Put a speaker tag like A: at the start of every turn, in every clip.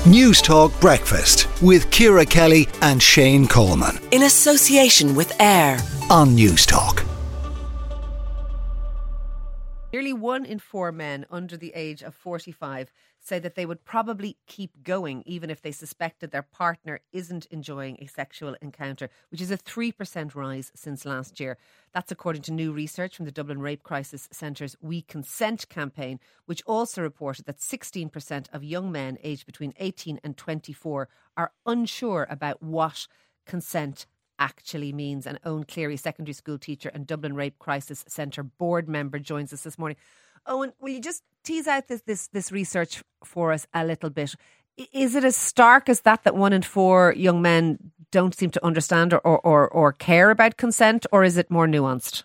A: News Talk Breakfast with Ciara Kelly and Shane Coleman.
B: In association with AIR
A: On News Talk.
C: Nearly 1 in 4 men under the age of 45 say that they would probably keep going even if they suspected their partner isn't enjoying a sexual encounter, which is a 3% rise since last year. That's according to new research from the Dublin Rape Crisis Centre's We Consent campaign, which also reported that 16% of young men aged between 18 and 24 are unsure about what consent actually means. And Owen Cleary, secondary school teacher and Dublin Rape Crisis Centre board member, joins us this morning. Owen, will you just tease out this research for us a little bit? Is it as stark as that 1 in 4 young men don't seem to understand or care about consent, or is it more nuanced?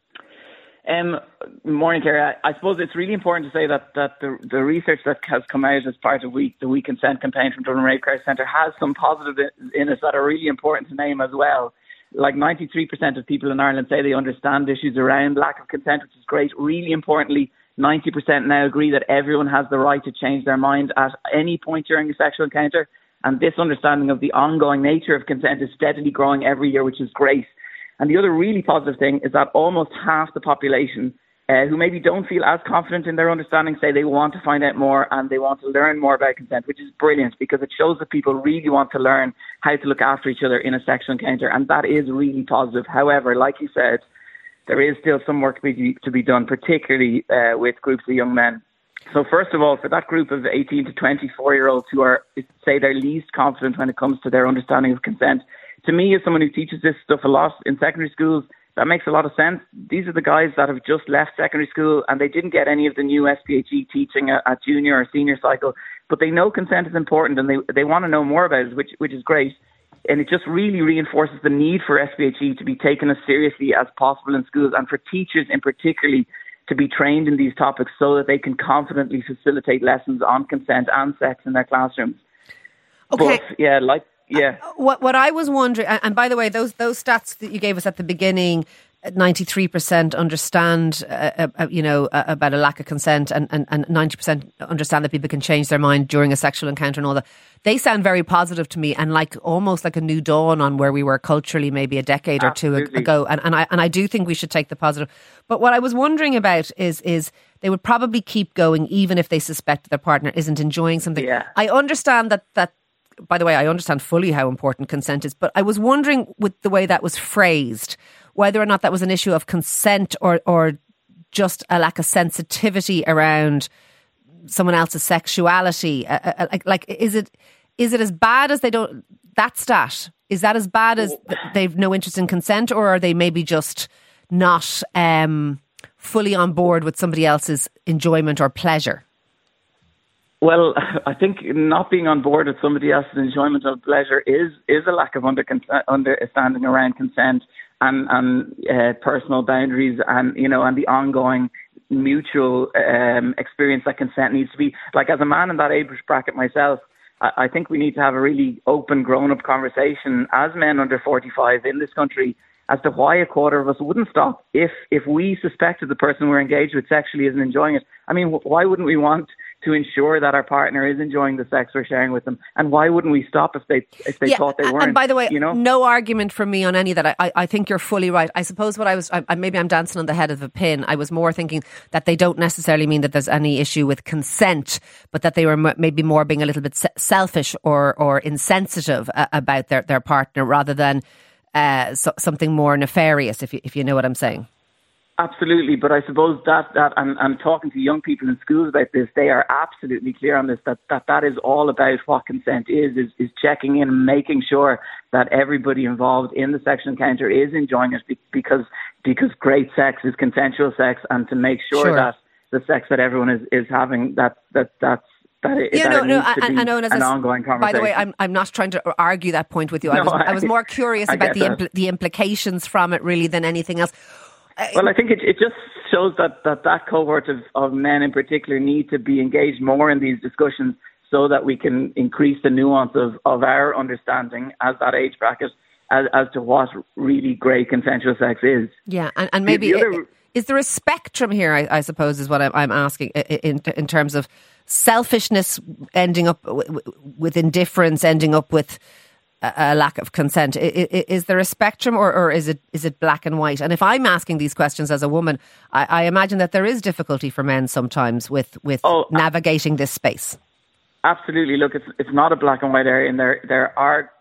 D: Morning, Ciara. I suppose it's really important to say that the research that has come out as part of the We Consent campaign from Dublin Rape Crisis Centre has some positives in it that are really important to name as well. Like 93% of people in Ireland say they understand issues around lack of consent, which is great. Really importantly, 90% now agree that everyone has the right to change their mind at any point during a sexual encounter. And this understanding of the ongoing nature of consent is steadily growing every year, which is great. And the other really positive thing is that almost half the population who maybe don't feel as confident in their understanding say they want to find out more and they want to learn more about consent, which is brilliant because it shows that people really want to learn how to look after each other in a sexual encounter. And that is really positive. However, like you said, there is still some work to be done, particularly with groups of young men. So first of all, for that group of 18 to 24-year-olds who are, say, they're least confident when it comes to their understanding of consent, to me, as someone who teaches this stuff a lot in secondary schools, that makes a lot of sense. These are the guys that have just left secondary school and they didn't get any of the new SPHE teaching at junior or senior cycle, but they know consent is important and they want to know more about it, which is great. And it just really reinforces the need for SPHE to be taken as seriously as possible in schools and for teachers in particularly to be trained in these topics so that they can confidently facilitate lessons on consent and sex in their classrooms.
C: Okay.
D: But,
C: What I was wondering, and by the way, those stats that you gave us at the beginning, 93% understand, about a lack of consent, and 90% understand that people can change their mind during a sexual encounter and all that. They sound very positive to me, and almost like a new dawn on where we were culturally maybe a decade or two ago. And I do think we should take the positive. But what I was wondering about is they would probably keep going even if they suspect their partner isn't enjoying something.
D: Yeah.
C: I understand that. By the way, I understand fully how important consent is, but I was wondering with the way that was phrased, whether or not that was an issue of consent or just a lack of sensitivity around someone else's sexuality. Is it as bad as they don't, that stat, is that as bad as they've no interest in consent, or are they maybe just not fully on board with somebody else's enjoyment or pleasure?
D: Well, I think not being on board with somebody else's enjoyment or pleasure is a lack of understanding around consent and personal boundaries and the ongoing mutual experience that consent needs to be. Like, as a man in that age bracket myself, I think we need to have a really open, grown-up conversation as men under 45 in this country as to why a quarter of us wouldn't stop if we suspected the person we're engaged with sexually isn't enjoying it. I mean, why wouldn't we want to ensure that our partner is enjoying the sex we're sharing with them? And why wouldn't we stop if they thought they weren't?
C: And by the way, no argument from me on any of that. I think you're fully right. I suppose maybe I'm dancing on the head of a pin. I was more thinking that they don't necessarily mean that there's any issue with consent, but that they were maybe more being a little bit selfish or insensitive about their partner rather than something more nefarious, if you know what I'm saying.
D: Absolutely, but I suppose that and talking to young people in schools about this, they are absolutely clear on this, that is all about what consent is checking in and making sure that everybody involved in the sexual encounter is enjoying it because great sex is consensual sex, and to make sure that the sex that everyone is having, an ongoing conversation.
C: By the way, I'm not trying to argue that point with you. I was more curious about the implications from it really than anything else.
D: Well, I think it just shows that cohort of men in particular need to be engaged more in these discussions so that we can increase the nuance of our understanding as that age bracket as to what really great consensual sex is.
C: Yeah, and maybe... Is there a spectrum here, I suppose, is what I'm asking, in terms of selfishness ending up with indifference, ending up with a lack of consent? Is there a spectrum, or is it black and white? And if I'm asking these questions as a woman, I imagine that there is difficulty for men sometimes with navigating this space.
D: Absolutely. Look, it's not a black and white area, and there are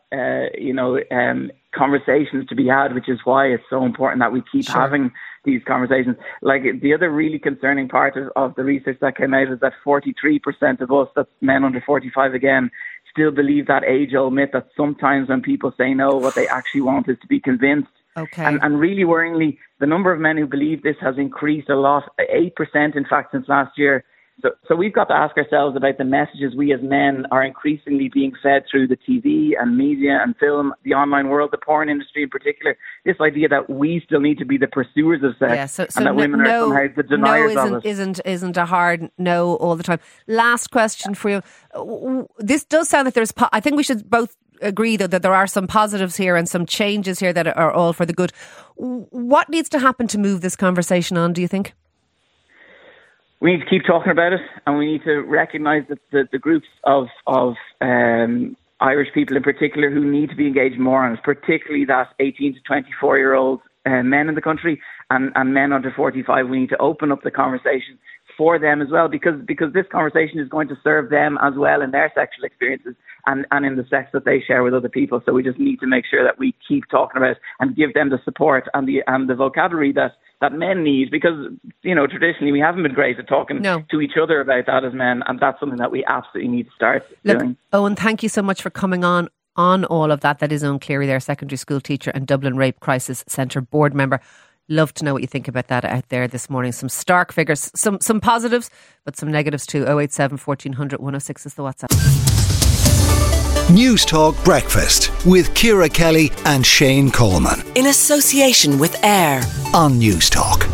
D: conversations to be had, which is why it's so important that we keep having these conversations. Like, the other really concerning part of the research that came out is that 43% of us, that's men under 45 again, still believe that age-old myth that sometimes when people say no, what they actually want is to be convinced.
C: Okay.
D: And really worryingly, the number of men who believe this has increased a lot, 8% in fact since last year. So we've got to ask ourselves about the messages we as men are increasingly being fed through the TV and media and film, the online world, the porn industry in particular. This idea that we still need to be the pursuers of sex, and that women are somehow the deniers of it.
C: Isn't a hard no all the time. Last question for you. This does sound that I think we should both agree that there are some positives here and some changes here that are all for the good. What needs to happen to move this conversation on, do you think?
D: We need to keep talking about it, and we need to recognise that the groups of Irish people in particular who need to be engaged more on it, particularly that 18 to 24-year-old men in the country and men under 45. We need to open up the conversation for them as well, because this conversation is going to serve them as well in their sexual experiences and in the sex that they share with other people. So we just need to make sure that we keep talking about it and give them the support and the vocabulary that men need, because, traditionally we haven't been great at talking to each other about that as men, and that's something that we absolutely need to start doing.
C: Owen, thank you so much for coming on all of that. That is Owen Cleary there, secondary school teacher and Dublin Rape Crisis Centre board member. Love to know what you think about that out there this morning. Some stark figures, some positives, but some negatives too. 087 1400 106 is the WhatsApp.
A: News Talk Breakfast with Ciara Kelly and Shane Coleman
B: In association with AIR
A: on News Talk.